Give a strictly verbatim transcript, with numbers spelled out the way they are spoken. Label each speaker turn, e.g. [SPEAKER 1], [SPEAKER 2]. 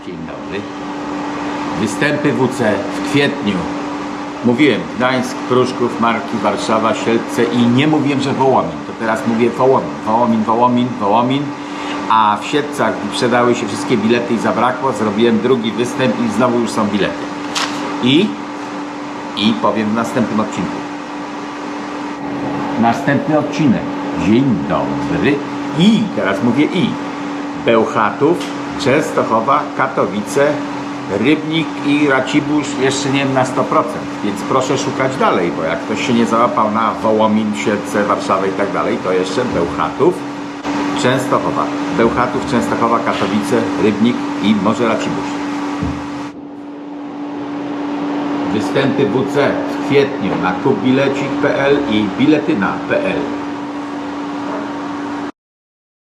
[SPEAKER 1] Dzień dobry. Występy W C w kwietniu. Mówiłem Gdańsk, Pruszków, Marki, Warszawa, Siedlce i nie mówiłem, że Wołomin. To teraz mówię Wołomin, Wołomin, Wołomin, Wołomin. A w Siedlcach sprzedały się wszystkie bilety i zabrakło. Zrobiłem drugi występ i znowu już są bilety. I, i powiem w następnym odcinku. Następny odcinek. Dzień dobry. I, teraz mówię i. Bełchatów, Częstochowa, Katowice, Rybnik i Racibórz jeszcze nie wiem na sto procent, więc proszę szukać dalej, bo jak ktoś się nie załapał na Wołomin, Siedlce, Warszawę i tak dalej, to jeszcze Bełchatów, Częstochowa. Bełchatów, Częstochowa, Katowice, Rybnik i może Racibórz. Występy W C w kwietniu na kupbilecik kropka p l i biletyna kropka p l.